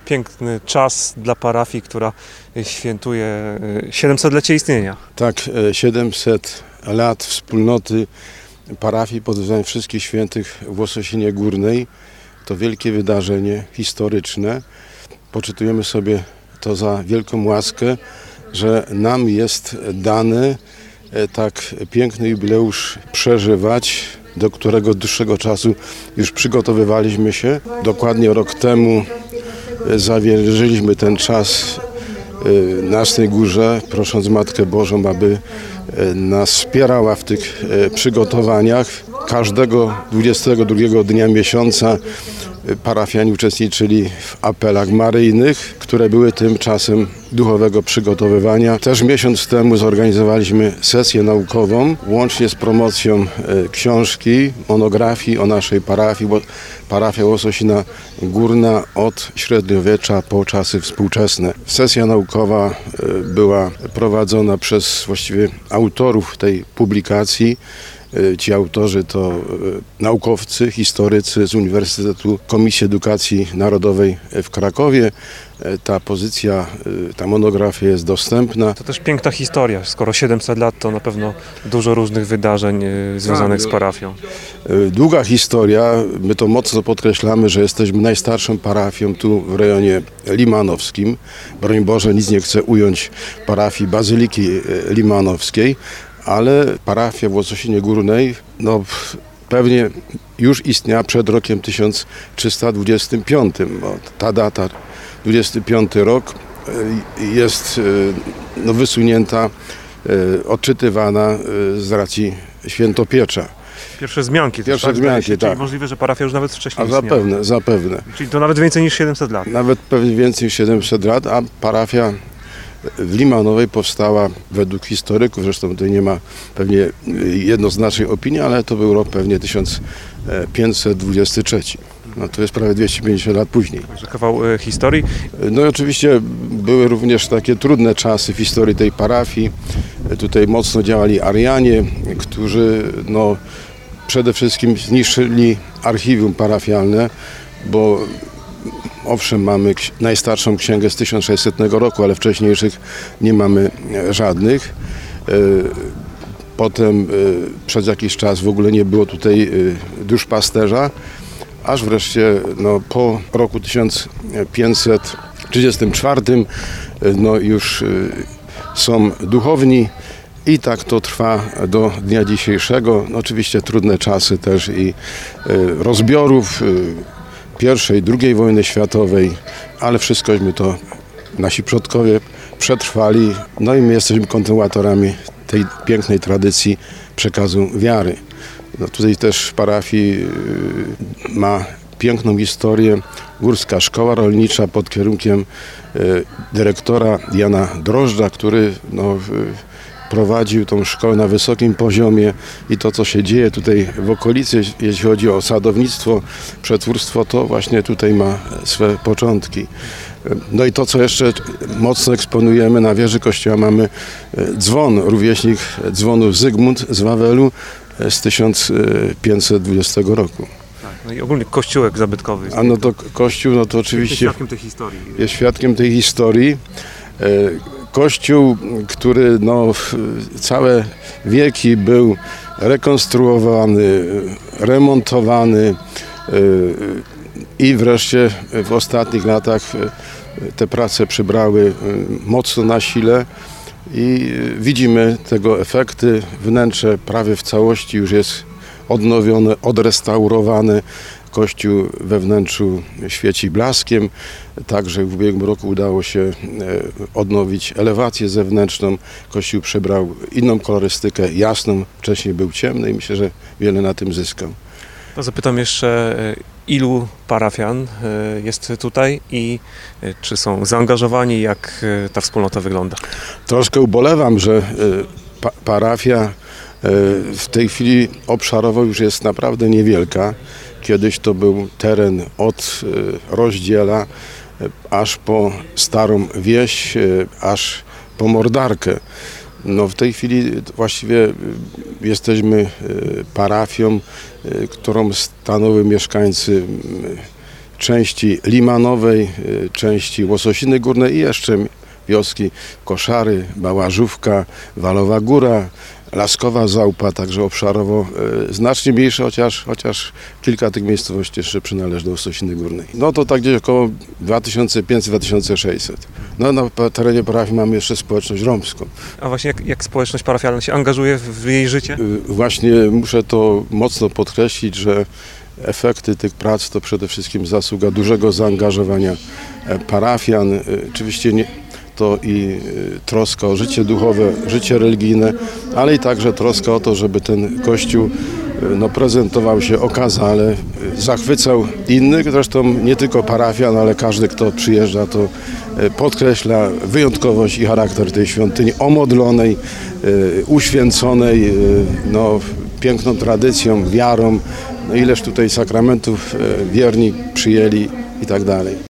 piękny czas dla parafii, która świętuje 700-lecie istnienia. Tak, 700 lat wspólnoty parafii pod względem wszystkich świętych w Łososinie Górnej. To wielkie wydarzenie historyczne. Poczytujemy sobie to za wielką łaskę, że nam jest dane tak piękny jubileusz przeżywać, do którego od dłuższego czasu już przygotowywaliśmy się. Dokładnie rok temu zawierzyliśmy ten czas na Jasnej Górze, prosząc Matkę Bożą, aby nas wspierała w tych przygotowaniach. Każdego 22 dnia miesiąca parafianie uczestniczyli w apelach maryjnych, które były tymczasem duchowego przygotowywania. Też miesiąc temu zorganizowaliśmy sesję naukową, łącznie z promocją książki, monografii o naszej parafii, bo parafia Łososina Górna od średniowiecza po czasy współczesne. Sesja naukowa była prowadzona przez właściwie autorów tej publikacji. Ci autorzy to naukowcy, historycy z Uniwersytetu Komisji Edukacji Narodowej w Krakowie. Ta pozycja, ta monografia jest dostępna. To też piękna historia. Skoro 700 lat, to na pewno dużo różnych wydarzeń związanych z parafią. Długa historia. My to mocno podkreślamy, że jesteśmy najstarszą parafią tu w rejonie limanowskim. Broń Boże, nic nie chcę ująć parafii Bazyliki Limanowskiej, ale parafia w Łososinie Górnej pewnie już istniała przed rokiem 1325, bo ta data, 25 rok, jest wysunięta, odczytywana z racji świętopiecza. Pierwsze wzmianki. Czyli tak. Możliwe, że parafia już nawet wcześniej istniała. Zapewne. Czyli to nawet więcej niż 700 lat. Nawet pewnie więcej niż 700 lat, a parafia w Limanowej powstała według historyków, zresztą tutaj nie ma pewnie jednoznacznej opinii, ale to był rok pewnie 1523. No to jest prawie 250 lat później. Także kawał historii. No i oczywiście były również takie trudne czasy w historii tej parafii. Tutaj mocno działali Arianie, którzy przede wszystkim zniszczyli archiwum parafialne, bo owszem, mamy najstarszą księgę z 1600 roku, ale wcześniejszych nie mamy żadnych. Potem przez jakiś czas w ogóle nie było tutaj duszpasterza, aż wreszcie po roku 1534 już są duchowni i tak to trwa do dnia dzisiejszego. Oczywiście trudne czasy też i rozbiorów, I, II wojny światowej, ale wszystkośmy to nasi przodkowie przetrwali. No i my jesteśmy kontynuatorami tej pięknej tradycji przekazu wiary. Tutaj też w parafii ma piękną historię Górska Szkoła Rolnicza pod kierunkiem dyrektora Jana Drożdża, który prowadził tą szkołę na wysokim poziomie i to, co się dzieje tutaj w okolicy, jeśli chodzi o sadownictwo, przetwórstwo, to właśnie tutaj ma swe początki. No i to, co jeszcze mocno eksponujemy, na wieży kościoła mamy dzwon, rówieśnik dzwonu Zygmunt z Wawelu z 1520 roku. Tak, no i ogólnie kościółek zabytkowy. A to kościół, to oczywiście jest świadkiem tej historii. Jest świadkiem tej historii. Kościół, który całe wieki był rekonstruowany, remontowany i wreszcie w ostatnich latach te prace przybrały mocno na sile i widzimy tego efekty. Wnętrze prawie w całości już jest odnowione, odrestaurowane. Kościół we wnętrzu świeci blaskiem. Także w ubiegłym roku udało się odnowić elewację zewnętrzną. Kościół przybrał inną kolorystykę, jasną. Wcześniej był ciemny i myślę, że wiele na tym zyskał. To zapytam jeszcze, ilu parafian jest tutaj i czy są zaangażowani, jak ta wspólnota wygląda? Troszkę ubolewam, że parafia w tej chwili obszarowo już jest naprawdę niewielka. Kiedyś to był teren od Rozdziela aż po Starą Wieś, aż po Mordarkę. W tej chwili właściwie jesteśmy parafią, którą stanowią mieszkańcy części Limanowej, części Łososiny Górnej i jeszcze wioski Koszary, Bałażówka, Walowa Góra, Laskowa Zaupa, także obszarowo znacznie mniejsze, chociaż kilka tych miejscowości jeszcze przynależy do Łososiny Górnej. No to tak gdzieś około 2500-2600. No na terenie parafii mamy jeszcze społeczność romską. A właśnie jak społeczność parafialna się angażuje w jej życie? Właśnie muszę to mocno podkreślić, że efekty tych prac to przede wszystkim zasługa dużego zaangażowania parafian. Oczywiście to i troska o życie duchowe, życie religijne, ale i także troska o to, żeby ten Kościół prezentował się okazale, zachwycał innych, zresztą nie tylko parafian, ale każdy, kto przyjeżdża, to podkreśla wyjątkowość i charakter tej świątyni, omodlonej, uświęconej, piękną tradycją, wiarą, ileż tutaj sakramentów wierni przyjęli i tak dalej.